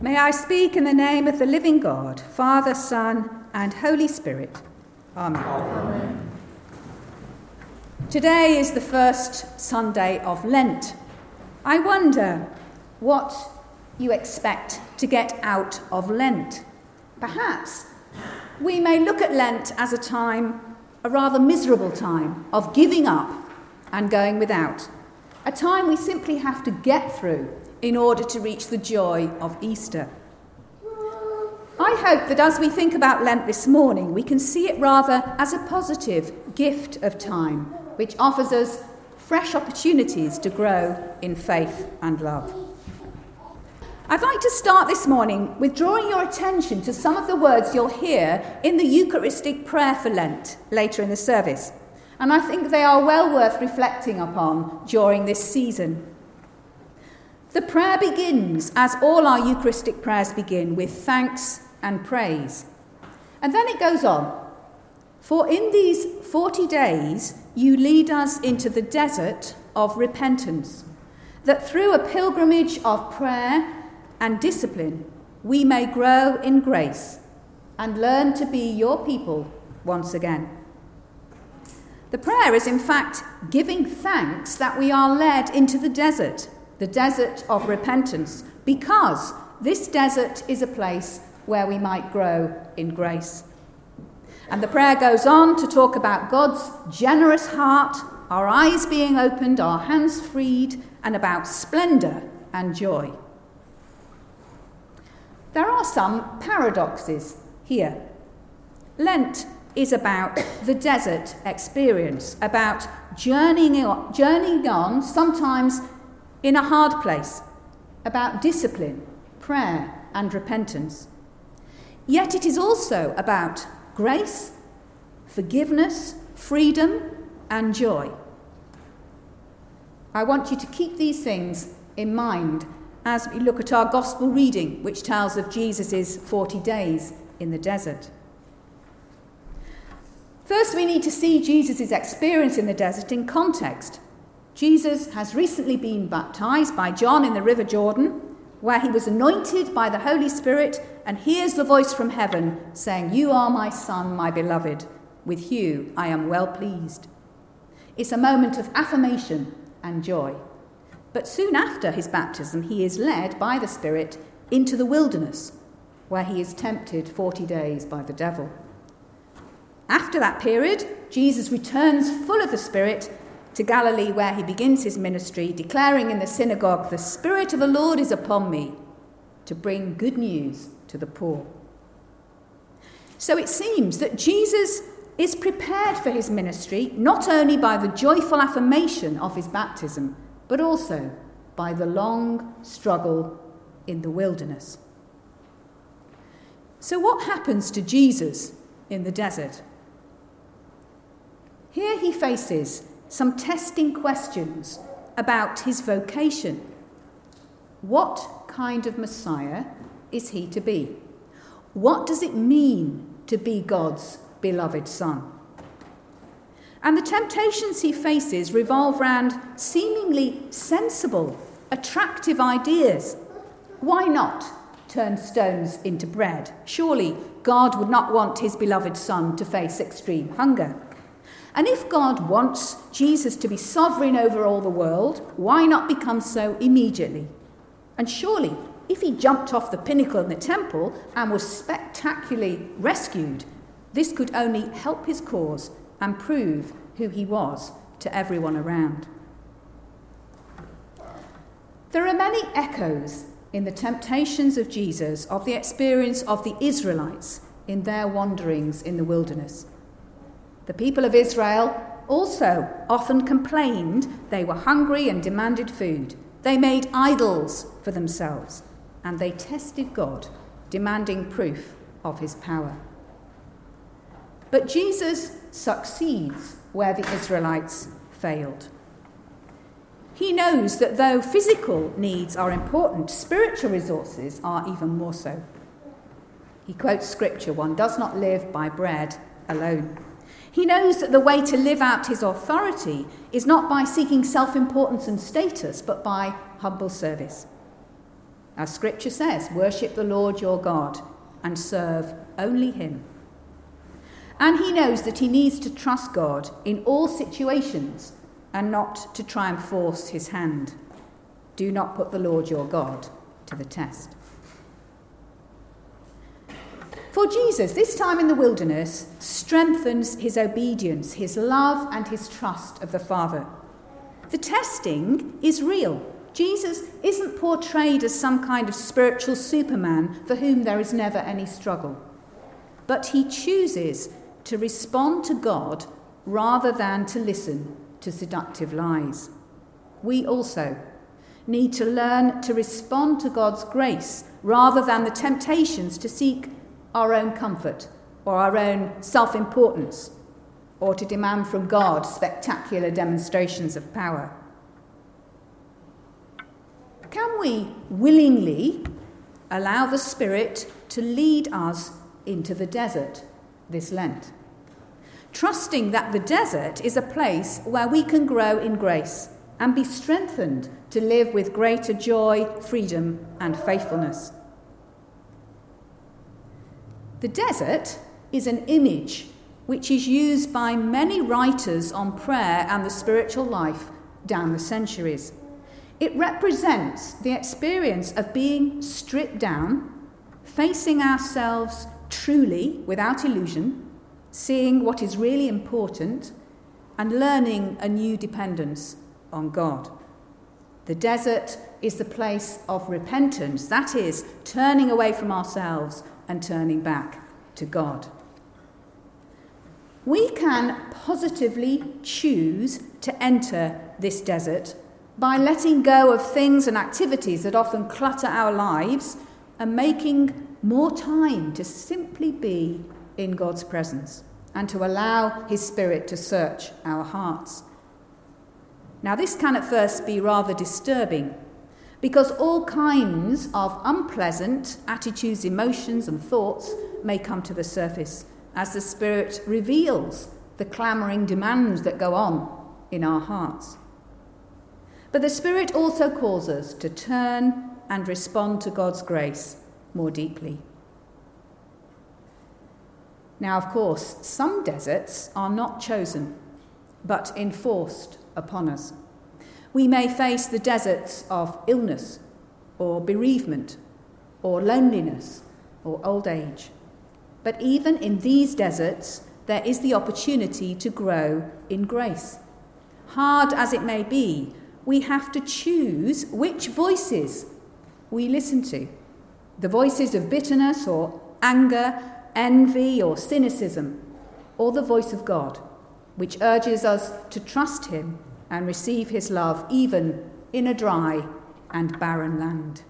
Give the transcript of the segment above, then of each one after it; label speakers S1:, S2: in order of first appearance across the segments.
S1: May I speak in the name of the living God, Father, Son, and Holy Spirit. Amen. Amen. Today is the first Sunday of Lent. I wonder what you expect to get out of Lent. Perhaps we may look at Lent as a rather miserable time of giving up and going without, a time we simply have to get through in order to reach the joy of Easter. I hope that as we think about Lent this morning, we can see it rather as a positive gift of time, which offers us fresh opportunities to grow in faith and love. I'd like to start this morning with drawing your attention to some of the words you'll hear in the Eucharistic prayer for Lent later in the service, and I think they are well worth reflecting upon during this season. The prayer begins, as all our Eucharistic prayers begin, with thanks and praise. And then it goes on. For in these 40 days you lead us into the desert of repentance, that through a pilgrimage of prayer and discipline we may grow in grace and learn to be your people once again. The prayer is in fact giving thanks that we are led into the desert of repentance, because this desert is a place where we might grow in grace. And the prayer goes on to talk about God's generous heart, our eyes being opened, our hands freed, and about splendour and joy. There are some paradoxes here. Lent is about the desert experience, about journeying on, sometimes in a hard place, about discipline, prayer, and repentance. Yet it is also about grace, forgiveness, freedom, and joy. I want you to keep these things in mind as we look at our gospel reading, which tells of Jesus' 40 days in the desert. First, we need to see Jesus' experience in the desert in context. Jesus has recently been baptized by John in the River Jordan, where he was anointed by the Holy Spirit and hears the voice from heaven saying, "You are my Son, my beloved. With you I am well pleased." It's a moment of affirmation and joy. But soon after his baptism, he is led by the Spirit into the wilderness, where he is tempted 40 days by the devil. After that period, Jesus returns full of the Spirit to Galilee, where he begins his ministry, declaring in the synagogue, "The Spirit of the Lord is upon me, to bring good news to the poor." So it seems that Jesus is prepared for his ministry, not only by the joyful affirmation of his baptism, but also by the long struggle in the wilderness. So what happens to Jesus in the desert? Here he faces some testing questions about his vocation. What kind of Messiah is he to be? What does it mean to be God's beloved Son? And the temptations he faces revolve around seemingly sensible, attractive ideas. Why not turn stones into bread? Surely God would not want his beloved Son to face extreme hunger. And if God wants Jesus to be sovereign over all the world, why not become so immediately? And surely, if he jumped off the pinnacle in the temple and was spectacularly rescued, this could only help his cause and prove who he was to everyone around. There are many echoes in the temptations of Jesus of the experience of the Israelites in their wanderings in the wilderness. The people of Israel also often complained they were hungry and demanded food. They made idols for themselves, and they tested God, demanding proof of his power. But Jesus succeeds where the Israelites failed. He knows that though physical needs are important, spiritual resources are even more so. He quotes scripture, "One does not live by bread alone." He knows that the way to live out his authority is not by seeking self-importance and status, but by humble service. As Scripture says, worship the Lord your God and serve only him. And he knows that he needs to trust God in all situations and not to try and force his hand. Do not put the Lord your God to the test. For Jesus, this time in the wilderness strengthens his obedience, his love and his trust of the Father. The testing is real. Jesus isn't portrayed as some kind of spiritual Superman for whom there is never any struggle. But he chooses to respond to God rather than to listen to seductive lies. We also need to learn to respond to God's grace rather than the temptations to seek our own comfort or our own self-importance or to demand from God spectacular demonstrations of power. Can we willingly allow the Spirit to lead us into the desert this Lent, trusting that the desert is a place where we can grow in grace and be strengthened to live with greater joy, freedom, and faithfulness? The desert is an image which is used by many writers on prayer and the spiritual life down the centuries. It represents the experience of being stripped down, facing ourselves truly without illusion, seeing what is really important, and learning a new dependence on God. The desert is the place of repentance, that is, turning away from ourselves and turning back to God. We can positively choose to enter this desert by letting go of things and activities that often clutter our lives and making more time to simply be in God's presence and to allow his Spirit to search our hearts. Now, this can at first be rather disturbing because all kinds of unpleasant attitudes, emotions and thoughts may come to the surface as the Spirit reveals the clamouring demands that go on in our hearts. But the Spirit also calls us to turn and respond to God's grace more deeply. Now, of course, some deserts are not chosen, but enforced upon us. We may face the deserts of illness, or bereavement, or loneliness, or old age. But even in these deserts, there is the opportunity to grow in grace. Hard as it may be, we have to choose which voices we listen to. The voices of bitterness or anger, envy or cynicism, or the voice of God, which urges us to trust him and receive his love even in a dry and barren land.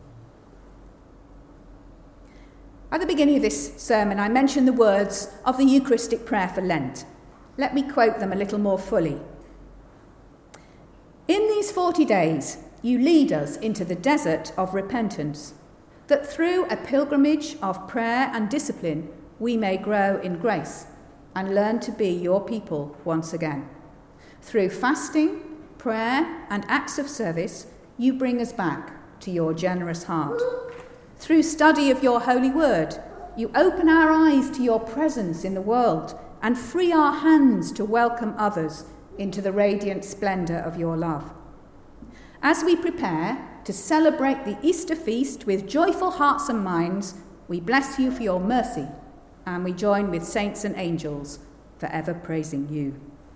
S1: At the beginning of this sermon, I mentioned the words of the Eucharistic prayer for Lent. Let me quote them a little more fully. In these 40 days, you lead us into the desert of repentance, that through a pilgrimage of prayer and discipline, we may grow in grace and learn to be your people once again. Through fasting, prayer, and acts of service, you bring us back to your generous heart. Through study of your holy word, you open our eyes to your presence in the world and free our hands to welcome others into the radiant splendour of your love. As we prepare to celebrate the Easter feast with joyful hearts and minds, we bless you for your mercy, and we join with saints and angels forever praising you.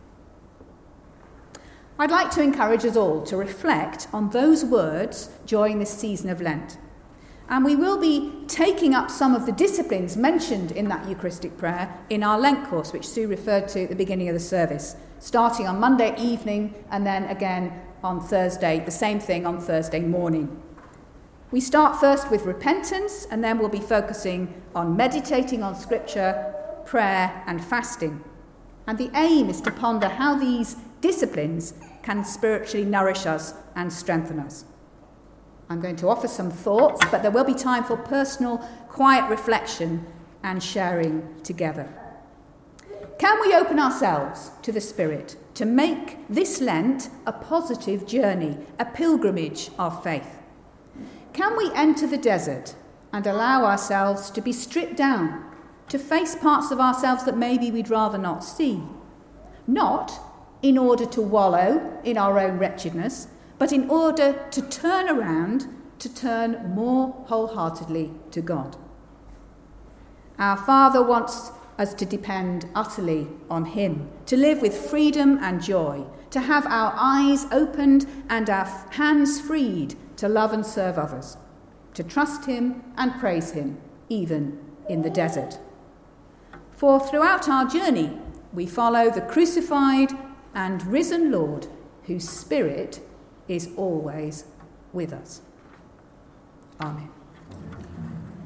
S1: I'd like to encourage us all to reflect on those words during this season of Lent. And we will be taking up some of the disciplines mentioned in that Eucharistic prayer in our Lent course, which Sue referred to at the beginning of the service, starting on Monday evening and then again on Thursday, the same thing on Thursday morning. We start first with repentance, and then we'll be focusing on meditating on Scripture, prayer and fasting. And the aim is to ponder how these disciplines can spiritually nourish us and strengthen us. I'm going to offer some thoughts, but there will be time for personal, quiet reflection and sharing together. Can we open ourselves to the Spirit to make this Lent a positive journey, a pilgrimage of faith? Can we enter the desert and allow ourselves to be stripped down, to face parts of ourselves that maybe we'd rather not see? Not in order to wallow in our own wretchedness, but in order to turn around, to turn more wholeheartedly to God. Our Father wants us to depend utterly on him, to live with freedom and joy, to have our eyes opened and our hands freed to love and serve others, to trust him and praise him, even in the desert. For throughout our journey, we follow the crucified and risen Lord, whose Spirit is always with us. Amen.